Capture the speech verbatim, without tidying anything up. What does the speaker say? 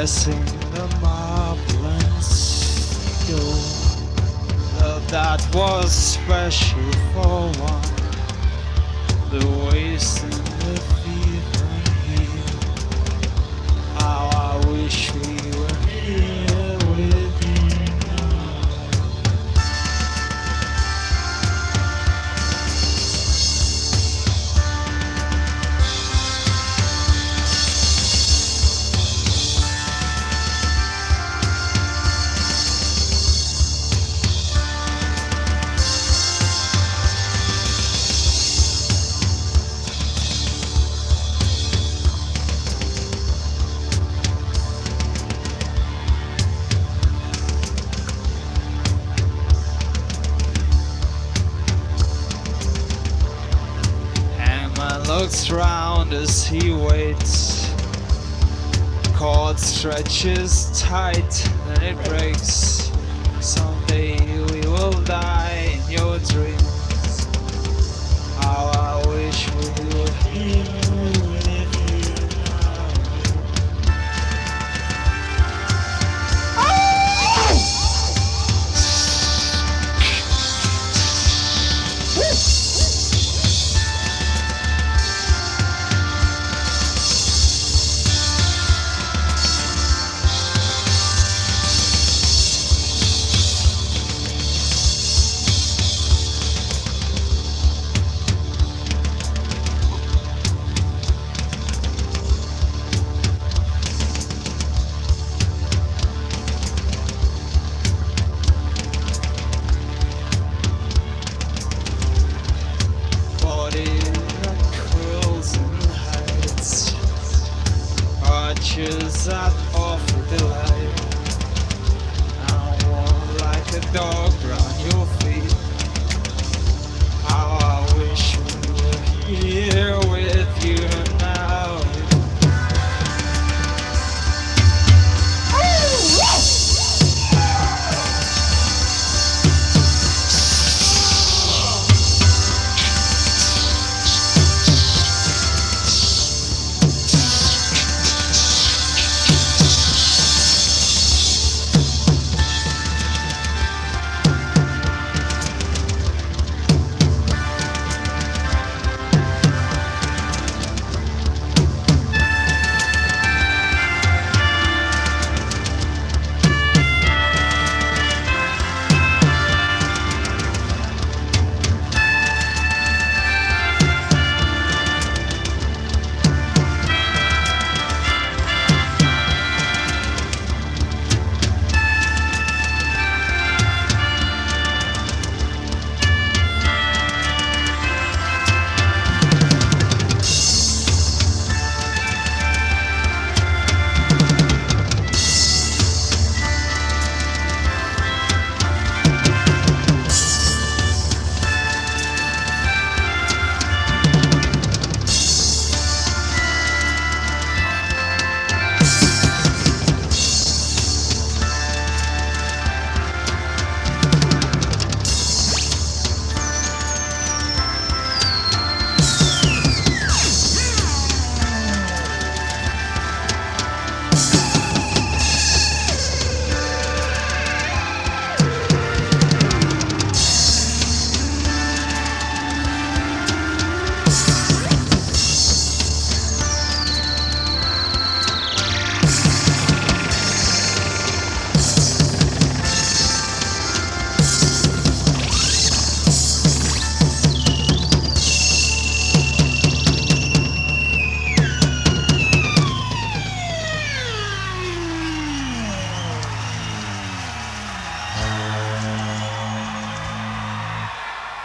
caressing the marble and steel. Love that was special for one, the waste and the fever and heat. How I wish we were here with you now. Looks round as he waits. Cord stretches tight, then it breaks. Someday we will die in your dreams. How I wish we were here with you now. That awful delight. I want like a dog round your feet. How I wish we were here